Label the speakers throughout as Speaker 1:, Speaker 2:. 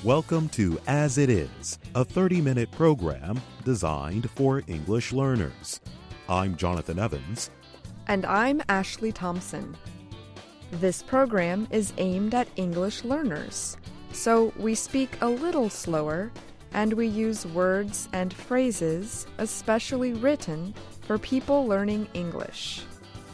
Speaker 1: Welcome to As It Is, a 30-minute program designed for English learners. I'm Jonathan Evans.
Speaker 2: And I'm Ashley Thompson. This program is aimed at English learners, so we speak a little slower and we use words and phrases especially written for people learning English.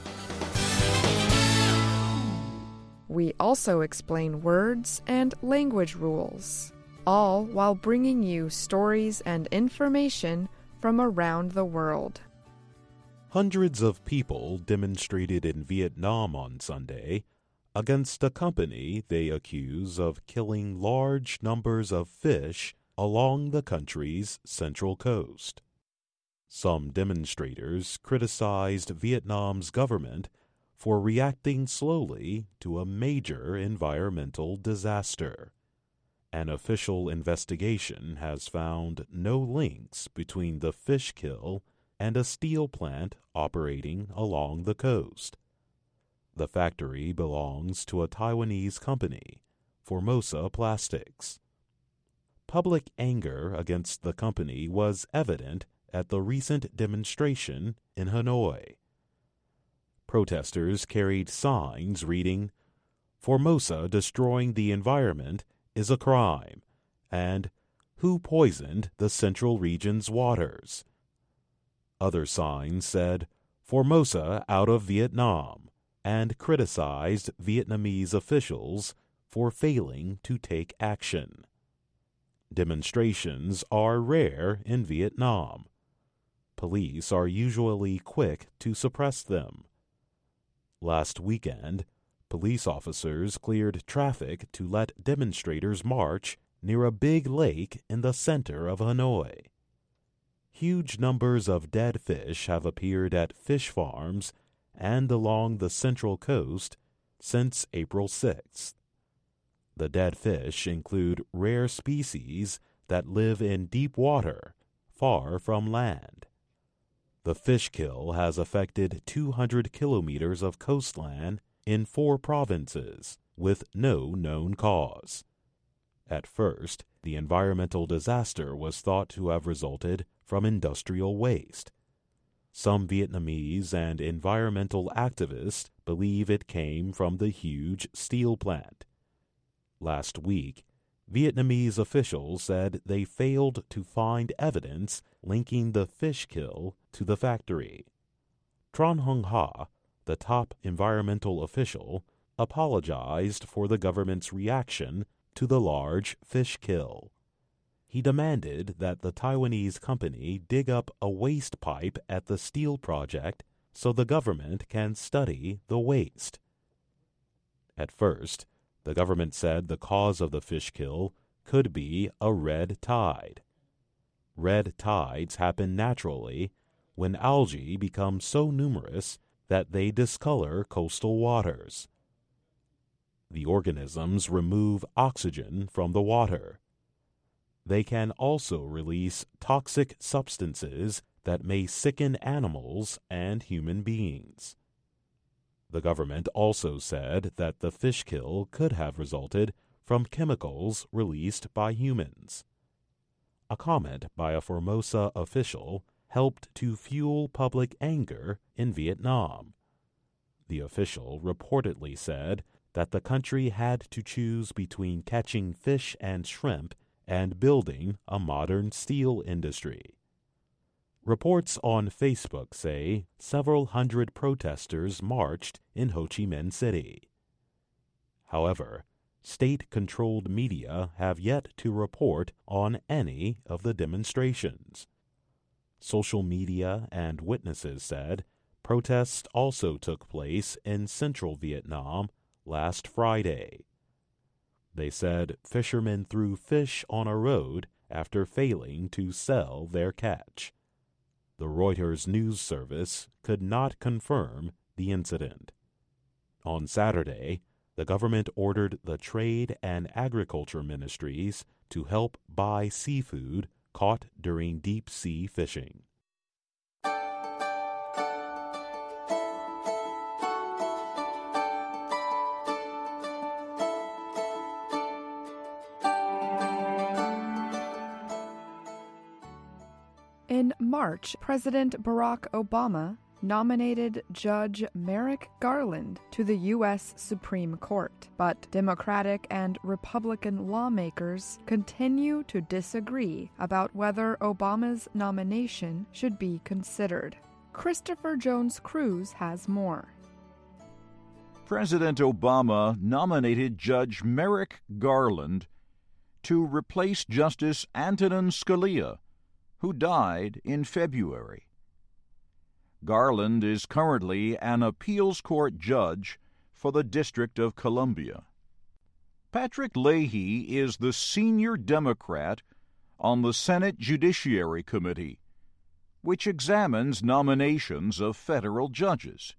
Speaker 2: We also explain words and language rules, all while bringing you stories and information from around the world.
Speaker 1: Hundreds of people demonstrated in Vietnam on Sunday against a company they accuse of killing large numbers of fish along the country's central coast. Some demonstrators criticized Vietnam's government for reacting slowly to a major environmental disaster. An official investigation has found no links between the fish kill and a steel plant operating along the coast. The factory belongs to a Taiwanese company, Formosa Plastics. Public anger against the company was evident at the recent demonstration in Hanoi. Protesters carried signs reading, "Formosa destroying the environment is a crime," and "Who poisoned the central region's waters?" Other signs said, "Formosa out of Vietnam," and criticized Vietnamese officials for failing to take action. Demonstrations are rare in Vietnam. Police are usually quick to suppress them. Last weekend, police officers cleared traffic to let demonstrators march near a big lake in the center of Hanoi. Huge numbers of dead fish have appeared at fish farms and along the central coast since April 6th. The dead fish include rare species that live in deep water, far from land. The fish kill has affected 200 kilometers of coastline in 4 provinces, with no known cause. At first, the environmental disaster was thought to have resulted from industrial waste. Some Vietnamese and environmental activists believe it came from the huge steel plant. Last week, Vietnamese officials said they failed to find evidence linking the fish kill to the factory. Tran Hung Ha, the top environmental official, apologized for the government's reaction to the large fish kill. He demanded that the Taiwanese company dig up a waste pipe at the steel project so the government can study the waste. At first, the government said the cause of the fish kill could be a red tide. Red tides happen naturally when algae become so numerous that they discolor coastal waters. The organisms remove oxygen from the water. They can also release toxic substances that may sicken animals and human beings. The government also said that the fish kill could have resulted from chemicals released by humans. A comment by a Formosa official helped to fuel public anger in Vietnam. The official reportedly said that the country had to choose between catching fish and shrimp and building a modern steel industry. Reports on Facebook say several hundred protesters marched in Ho Chi Minh City. However, state-controlled media have yet to report on any of the demonstrations. Social media and witnesses said protests also took place in central Vietnam last Friday. They said fishermen threw fish on a road after failing to sell their catch. The Reuters news service could not confirm the incident. On Saturday, the government ordered the Trade and Agriculture Ministries to help buy seafood caught during deep-sea fishing.
Speaker 2: March, President Barack Obama nominated Judge Merrick Garland to the U.S. Supreme Court, but Democratic and Republican lawmakers continue to disagree about whether Obama's nomination should be considered. Christopher Jones Cruz has more.
Speaker 3: President Obama nominated Judge Merrick Garland to replace Justice Antonin Scalia, who died in February. Garland is currently an appeals court judge for the District of Columbia. Patrick Leahy is the senior Democrat on the Senate Judiciary Committee, which examines nominations of federal judges.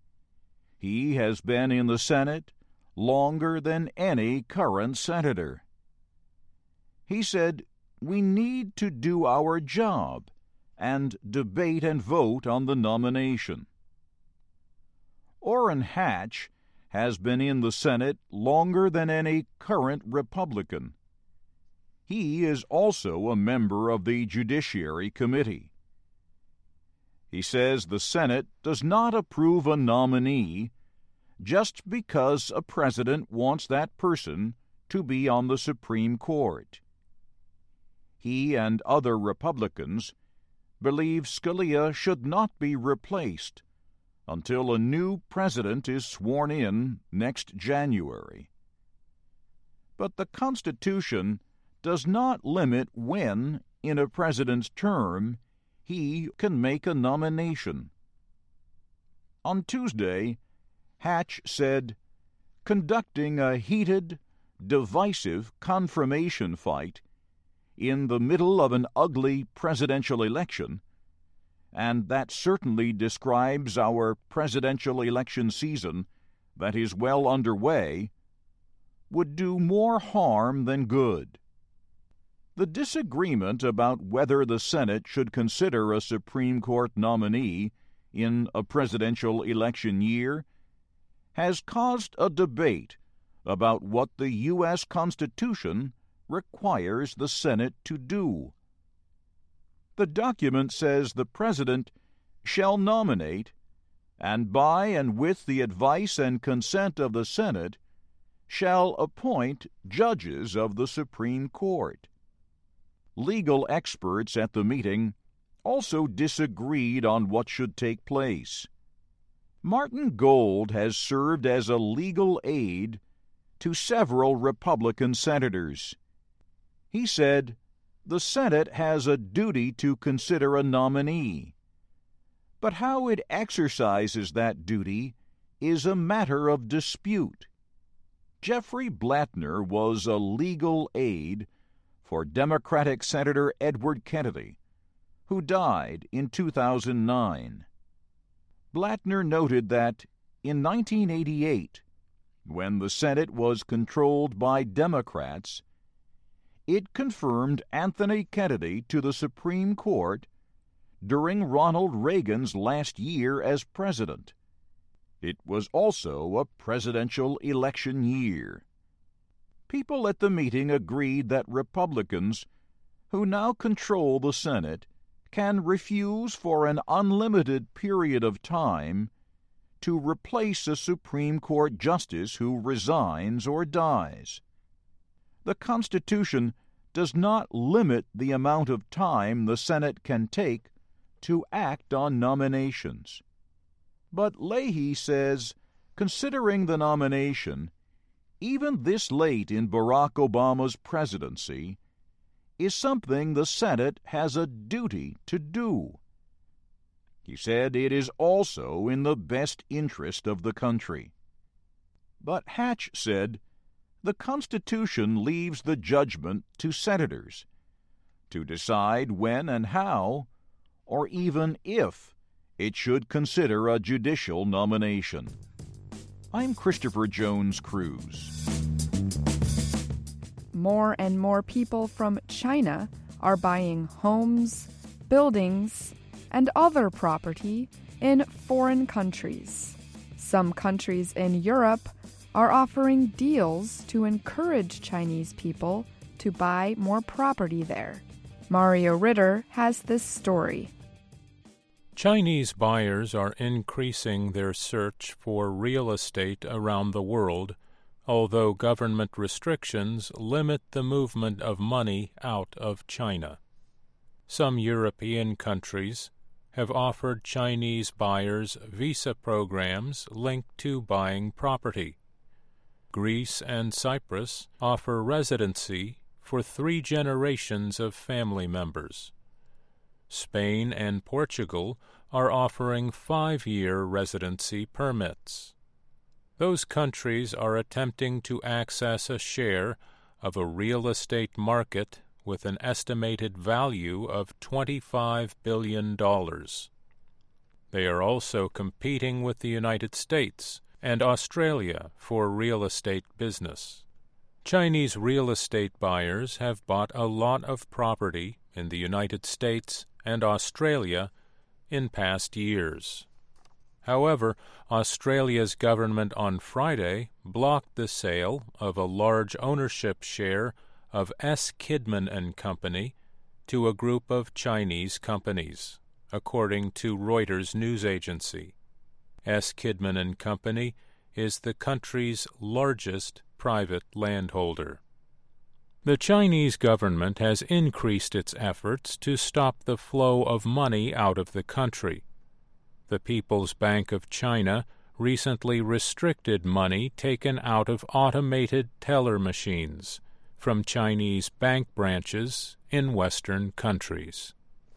Speaker 3: He has been in the Senate longer than any current senator. He said, "We need to do our job and debate and vote on the nomination." Orrin Hatch has been in the Senate longer than any current Republican. He is also a member of the Judiciary Committee. He says the Senate does not approve a nominee just because a president wants that person to be on the Supreme Court. He and other Republicans believe Scalia should not be replaced until a new president is sworn in next January. But the Constitution does not limit when, in a president's term, he can make a nomination. On Tuesday, Hatch said, "Conducting a heated, divisive confirmation fight in the middle of an ugly presidential election, and that certainly describes our presidential election season that is well underway, would do more harm than good." The disagreement about whether the Senate should consider a Supreme Court nominee in a presidential election year has caused a debate about what the U.S. Constitution requires the Senate to do. The document says the President shall nominate, and by and with the advice and consent of the Senate, shall appoint judges of the Supreme Court. Legal experts at the meeting also disagreed on what should take place. Martin Gold has served as a legal aide to several Republican senators. He said, "The Senate has a duty to consider a nominee, but how it exercises that duty is a matter of dispute." Jeffrey Blattner was a legal aide for Democratic Senator Edward Kennedy, who died in 2009. Blattner noted that in 1988, when the Senate was controlled by Democrats, it confirmed Anthony Kennedy to the Supreme Court during Ronald Reagan's last year as president. It was also a presidential election year. People at the meeting agreed that Republicans, who now control the Senate, can refuse for an unlimited period of time to replace a Supreme Court justice who resigns or dies. The Constitution does not limit the amount of time the Senate can take to act on nominations. But Leahy says, considering the nomination, even this late in Barack Obama's presidency, is something the Senate has a duty to do. He said it is also in the best interest of the country. But Hatch said, the Constitution leaves the judgment to senators to decide when and how, or even if, it should consider a judicial nomination. I'm Christopher Jones Cruz.
Speaker 2: More and more people from China are buying homes, buildings, and other property in foreign countries. Some countries in Europe are offering deals to encourage Chinese people to buy more property there. Mario Ritter has this story.
Speaker 4: Chinese buyers are increasing their search for real estate around the world, although government restrictions limit the movement of money out of China. Some European countries have offered Chinese buyers visa programs linked to buying property. Greece and Cyprus offer residency for 3 generations of family members. Spain and Portugal are offering 5-year residency permits. Those countries are attempting to access a share of a real estate market with an estimated value of $25 billion. They are also competing with the United States and Australia for real estate business. Chinese real estate buyers have bought a lot of property in the United States and Australia in past years. However, Australia's government on Friday blocked the sale of a large ownership share of S. Kidman and Company to a group of Chinese companies, according to Reuters news agency. S. Kidman and Company is the country's largest private landholder. The Chinese government has increased its efforts to stop the flow of money out of the country. The People's Bank of China recently restricted money taken out of automated teller machines from Chinese bank branches in Western countries.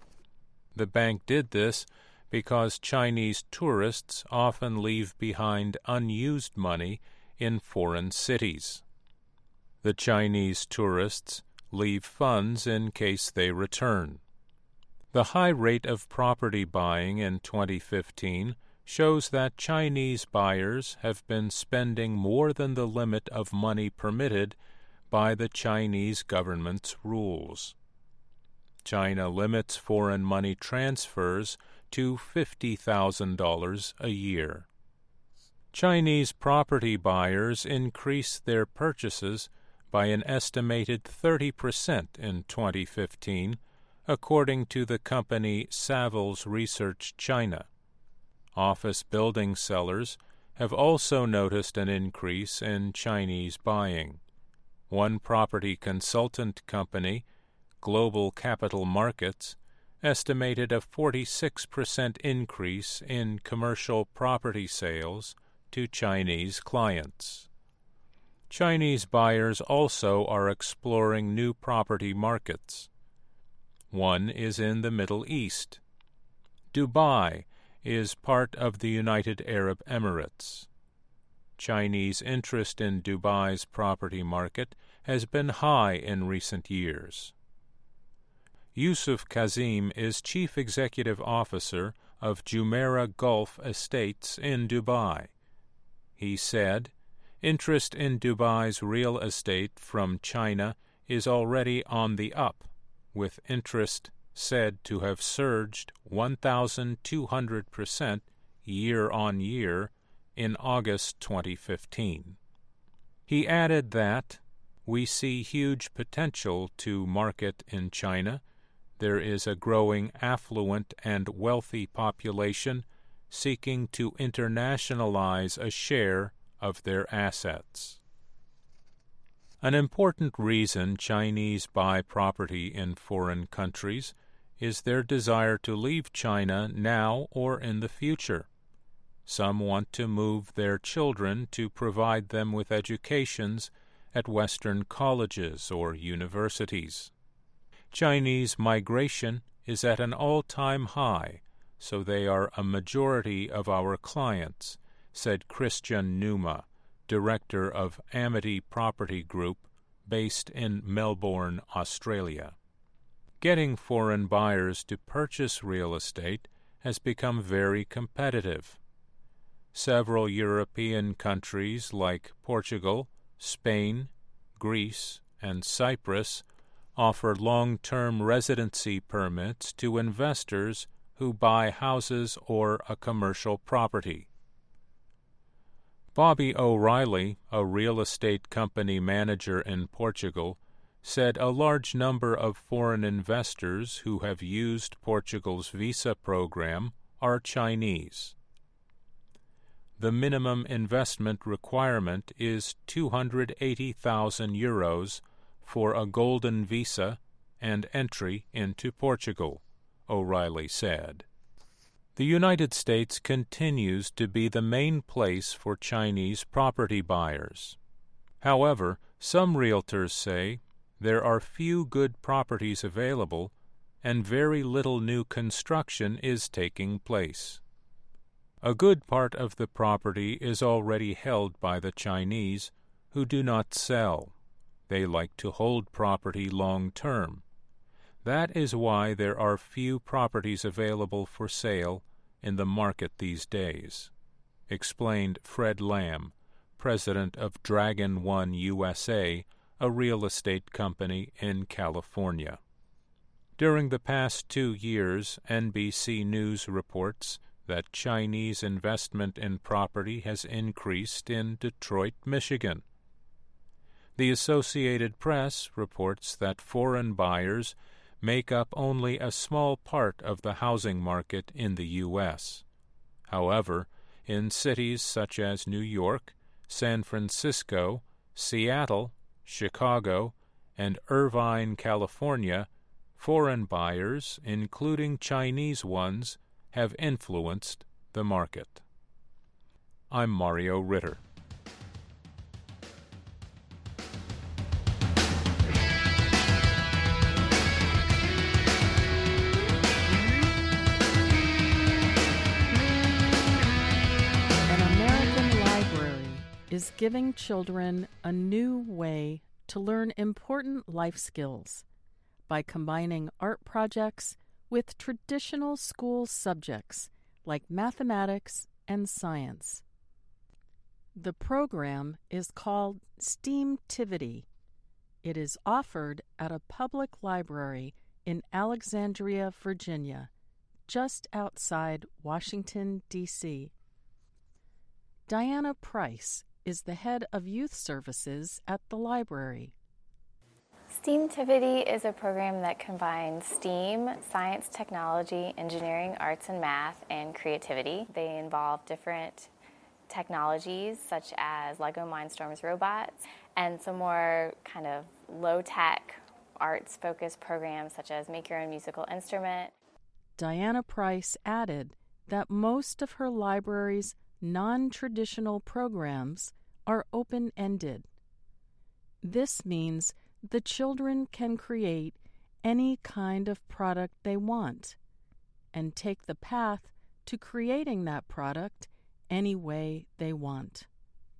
Speaker 4: The bank did this because Chinese tourists often leave behind unused money in foreign cities. The Chinese tourists leave funds in case they return. The high rate of property buying in 2015 shows that Chinese buyers have been spending more than the limit of money permitted by the Chinese government's rules. China limits foreign money transfers to $50,000 a year. Chinese property buyers increased their purchases by an estimated 30% in 2015, according to the company Savills Research China. Office building sellers have also noticed an increase in Chinese buying. One property consultant company, Global Capital Markets, estimated a 46% increase in commercial property sales to Chinese clients. Chinese buyers also are exploring new property markets. One is in the Middle East. Dubai is part of the United Arab Emirates. Chinese interest in Dubai's property market has been high in recent years. Yusuf Kazim is Chief Executive Officer of Jumeirah Gulf Estates in Dubai. He said, "Interest in Dubai's real estate from China is already on the up, with interest said to have surged 1,200% year-on-year in August 2015. He added that, "We see huge potential to market in China. There is a growing affluent and wealthy population seeking to internationalize a share of their assets." An important reason Chinese buy property in foreign countries is their desire to leave China now or in the future. Some want to move their children to provide them with educations at Western colleges or universities. Chinese migration is at an all-time high, so they are a majority of our clients, said Christian Numa, director of Amity Property Group, based in Melbourne, Australia. Getting foreign buyers to purchase real estate has become very competitive. Several European countries like Portugal, Spain, Greece, and Cyprus offer long-term residency permits to investors who buy houses or a commercial property. Bobby O'Reilly, a real estate company manager in Portugal, said a large number of foreign investors who have used Portugal's visa program are Chinese. The minimum investment requirement is 280,000 euros for a golden visa and entry into Portugal, O'Reilly said. The United States continues to be the main place for Chinese property buyers. However, some realtors say there are few good properties available and very little new construction is taking place. A good part of the property is already held by the Chinese, who do not sell. They like to hold property long term. That is why there are few properties available for sale in the market these days, explained Fred Lamb, president of Dragon One USA, a real estate company in California. During the past 2 years, NBC News reports that Chinese investment in property has increased in Detroit, Michigan. The Associated Press reports that foreign buyers make up only a small part of the housing market in the U.S. However, in cities such as New York, San Francisco, Seattle, Chicago, and Irvine, California, foreign buyers, including Chinese ones, have influenced the market. I'm Mario Ritter.
Speaker 5: Is giving children a new way to learn important life skills by combining art projects with traditional school subjects like mathematics and science. The program is called STEAMtivity. It is offered at a public library in Alexandria, Virginia, just outside Washington, D.C. Diana Price is the head of youth services at the library.
Speaker 6: STEAMtivity is a program that combines STEAM, science, technology, engineering, arts, and math, and creativity. They involve different technologies such as Lego Mindstorms robots and some more kind of low-tech arts-focused programs such as Make Your Own Musical Instrument.
Speaker 5: Diana Price added that most of her library's non-traditional programs are open-ended. This means the children can create any kind of product they want and take the path to creating that product any way they want.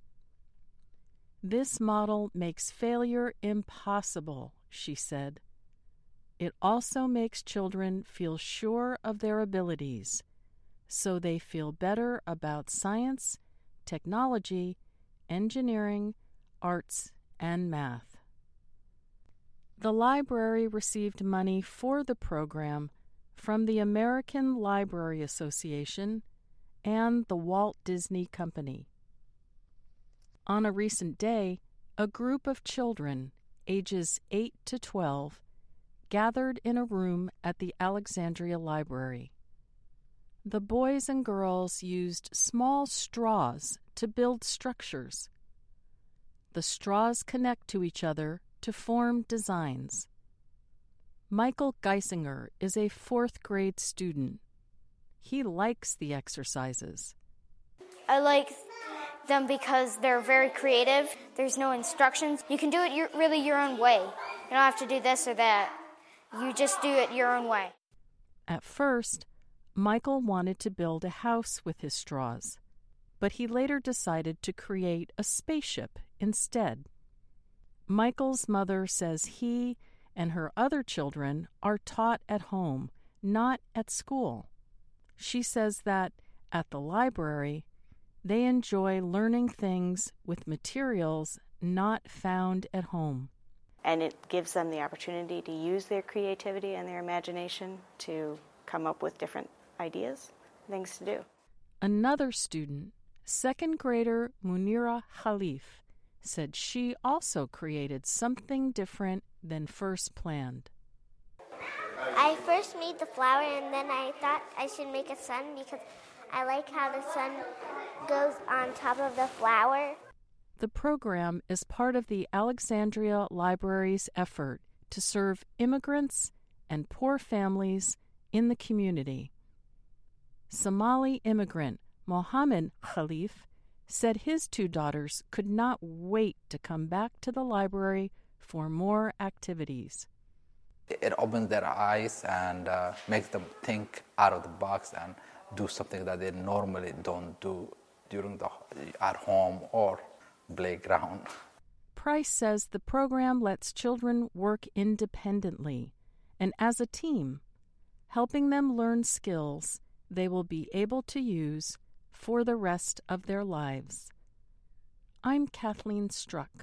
Speaker 5: This model makes failure impossible, she said. It also makes children feel sure of their abilities, so they feel better about science, technology, engineering, arts, and math. The library received money for the program from the American Library Association and the Walt Disney Company. On a recent day, a group of children, ages 8 to 12, gathered in a room at the Alexandria Library. The boys and girls used small straws to build structures. The straws connect to each other to form designs. Michael Geisinger is a 4th grade student. He likes the exercises.
Speaker 7: I like them because they're very creative. There's no instructions. You can do it really your own way. You don't have to do this or that. You just do it your own way.
Speaker 5: At first, Michael wanted to build a house with his straws, but he later decided to create a spaceship instead. Michael's mother says he and her other children are taught at home, not at school. She says that at the library, they enjoy learning things with materials not found at home.
Speaker 8: And it gives them the opportunity to use their creativity and their imagination to come up with different ideas, things to do.
Speaker 5: Another student, 2nd grader Munira Khalif, said she also created something different than first planned.
Speaker 7: I
Speaker 9: I first made the flower, and then I thought I should make a sun because I like how the sun goes on top of the flower.
Speaker 5: The program is part of the Alexandria Library's effort to serve immigrants and poor families in the community. Somali immigrant Mohammed Khalif said his 2 daughters could not wait to come back to the library for more activities.
Speaker 10: It opens their eyes and makes them think out of the box and do something that they normally don't do at home or playground.
Speaker 5: Price says the program lets children work independently and as a team, helping them learn skills they will be able to use for the rest of their lives. I'm Kathleen Struck.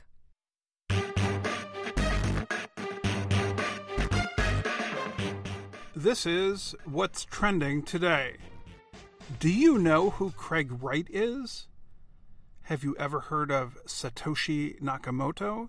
Speaker 11: This is What's Trending Today. Do you know who Craig Wright is? Have you ever heard of Satoshi Nakamoto?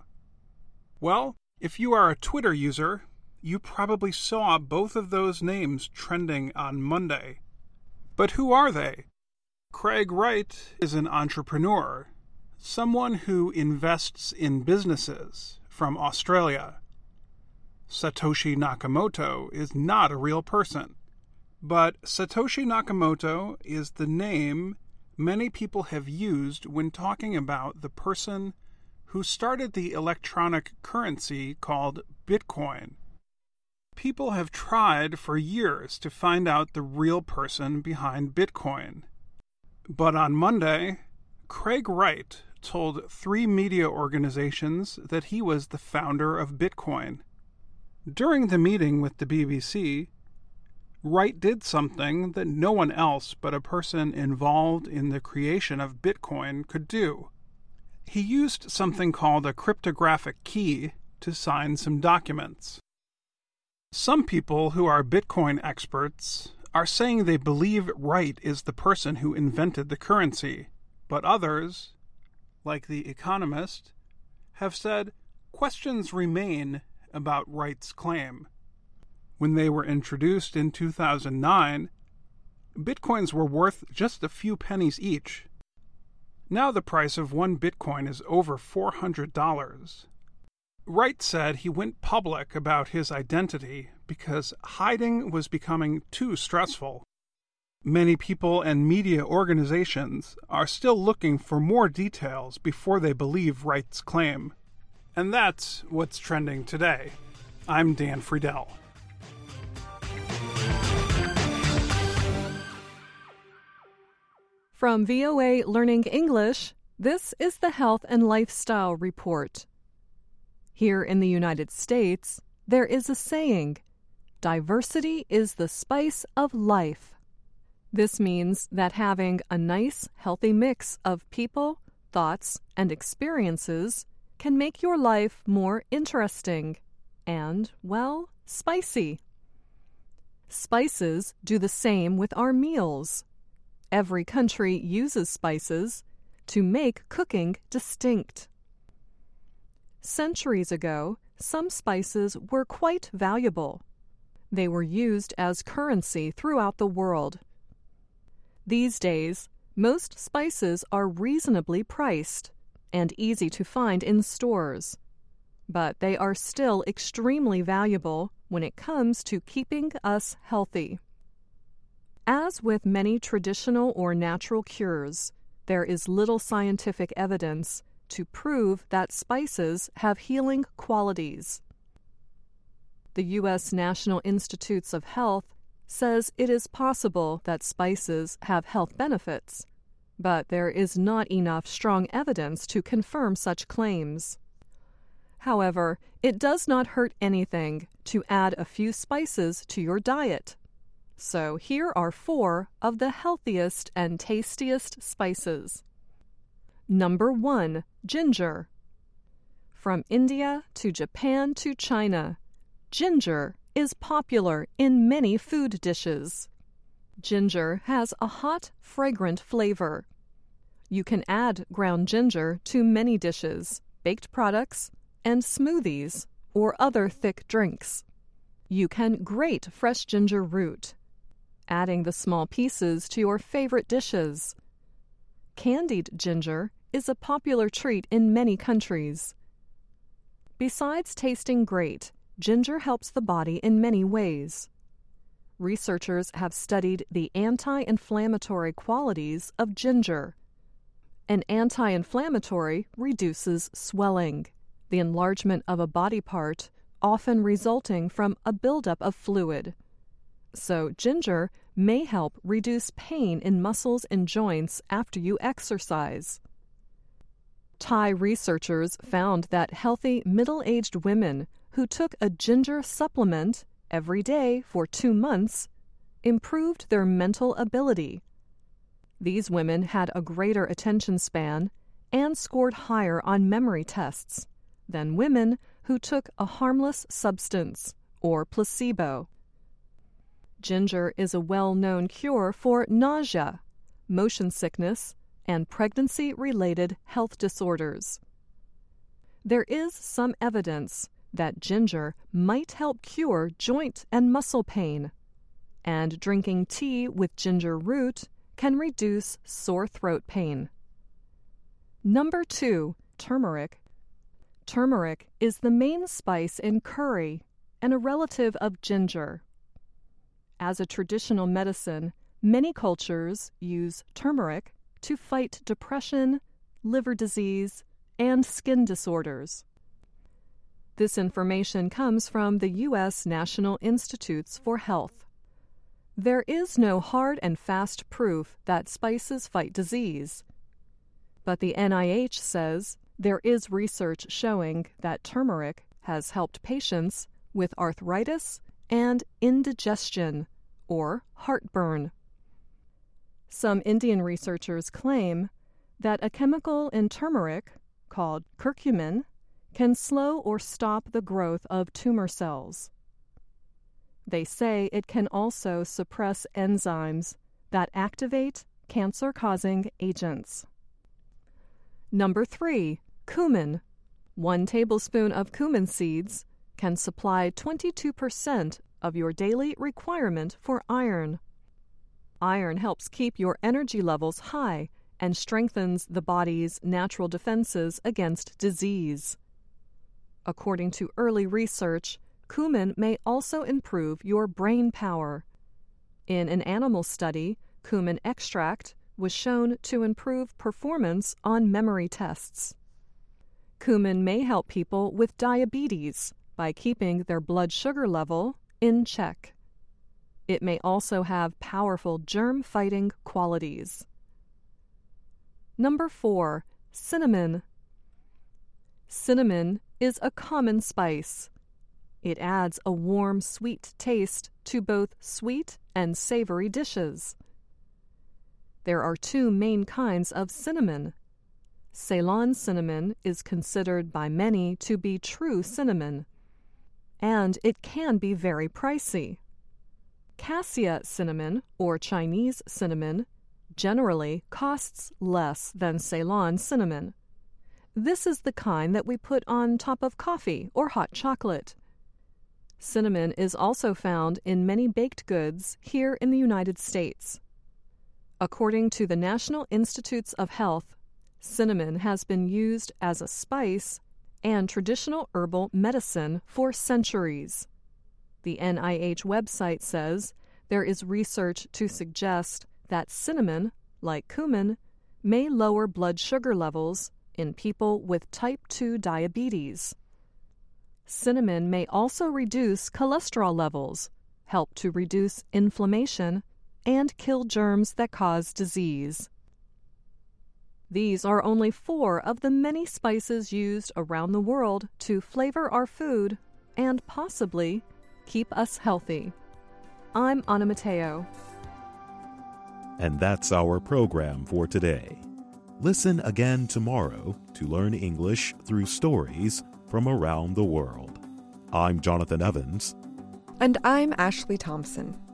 Speaker 11: Well, if you are a Twitter user, you probably saw both of those names trending on Monday. But who are they? Craig Wright is an entrepreneur, someone who invests in businesses from Australia. Satoshi Nakamoto is not a real person, but Satoshi Nakamoto is the name many people have used when talking about the person who started the electronic currency called Bitcoin. People have tried for years to find out the real person behind Bitcoin. But on Monday, Craig Wright told 3 media organizations that he was the founder of Bitcoin. During the meeting with the BBC, Wright did something that no one else but a person involved in the creation of Bitcoin could do. He used something called a cryptographic key to sign some documents. Some people who are Bitcoin experts are saying they believe Wright is the person who invented the currency, but others, like The Economist, have said questions remain about Wright's claim. When they were introduced in 2009, Bitcoins were worth just a few pennies each. Now the price of 1 Bitcoin is over $400. Wright said he went public about his identity because hiding was becoming too stressful. Many people and media organizations are still looking for more details before they believe Wright's claim. And that's what's trending today. I'm Dan Friedel.
Speaker 2: From VOA Learning English, this is the Health and Lifestyle Report. Here in the United States, there is a saying, "Diversity is the spice of life." This means that having a nice, healthy mix of people, thoughts, and experiences can make your life more interesting and, well, spicy. Spices do the same with our meals. Every country uses spices to make cooking distinct. Centuries ago, some spices were quite valuable. They were used as currency throughout the world. These days, most spices are reasonably priced and easy to find in stores, but they are still extremely valuable when it comes to keeping us healthy. As with many traditional or natural cures, there is little scientific evidence to prove that spices have healing qualities. The U.S. National Institutes of Health says it is possible that spices have health benefits, but there is not enough strong evidence to confirm such claims. However, it does not hurt anything to add a few spices to your diet. So here are 4 of the healthiest and tastiest spices. Number 1, ginger. From India to Japan to China, ginger is popular in many food dishes. Ginger has a hot, fragrant flavor. You can add ground ginger to many dishes, baked products, and smoothies or other thick drinks. You can grate fresh ginger root, adding the small pieces to your favorite dishes. Candied ginger is a popular treat in many countries. Besides tasting great, ginger helps the body in many ways. Researchers have studied the anti-inflammatory qualities of ginger. An anti-inflammatory reduces swelling, the enlargement of a body part, often resulting from a buildup of fluid. So ginger may help reduce pain in muscles and joints after you exercise. Thai researchers found that healthy middle-aged women who took a ginger supplement every day for 2 months improved their mental ability. These women had a greater attention span and scored higher on memory tests than women who took a harmless substance or placebo. Ginger is a well-known cure for nausea, motion sickness, and pregnancy-related health disorders. There is some evidence that ginger might help cure joint and muscle pain, and drinking tea with ginger root can reduce sore throat pain. Number 2, turmeric. Turmeric is the main spice in curry and a relative of ginger. As a traditional medicine, many cultures use turmeric to fight depression, liver disease, and skin disorders. This information comes from the U.S. National Institutes for Health. There is no hard and fast proof that spices fight disease, but the NIH says there is research showing that turmeric has helped patients with arthritis and indigestion, or heartburn. Some Indian researchers claim that a chemical in turmeric, called curcumin, can slow or stop the growth of tumor cells. They say it can also suppress enzymes that activate cancer-causing agents. Number 3, cumin. 1 tablespoon of cumin seeds can supply 22% of your daily requirement for iron. Iron helps keep your energy levels high and strengthens the body's natural defenses against disease. According to early research, cumin may also improve your brain power. In an animal study, cumin extract was shown to improve performance on memory tests. Cumin may help people with diabetes by keeping their blood sugar level in check. It may also have powerful germ-fighting qualities. Number 4, cinnamon. Cinnamon is a common spice. It adds a warm, sweet taste to both sweet and savory dishes. There are 2 main kinds of cinnamon. Ceylon cinnamon is considered by many to be true cinnamon, and it can be very pricey. Cassia cinnamon, or Chinese cinnamon, generally costs less than Ceylon cinnamon. This is the kind that we put on top of coffee or hot chocolate. Cinnamon is also found in many baked goods here in the United States. According to the National Institutes of Health, cinnamon has been used as a spice and traditional herbal medicine for centuries. The NIH website says there is research to suggest that cinnamon, like cumin, may lower blood sugar levels in people with type 2 diabetes. Cinnamon may also reduce cholesterol levels, help to reduce inflammation, and kill germs that cause disease. These are only 4 of the many spices used around the world to flavor our food and possibly keep us healthy. I'm Anna Mateo.
Speaker 1: And that's our program for today. Listen again tomorrow to learn English through stories from around the world. I'm Jonathan Evans.
Speaker 2: And I'm Ashley Thompson.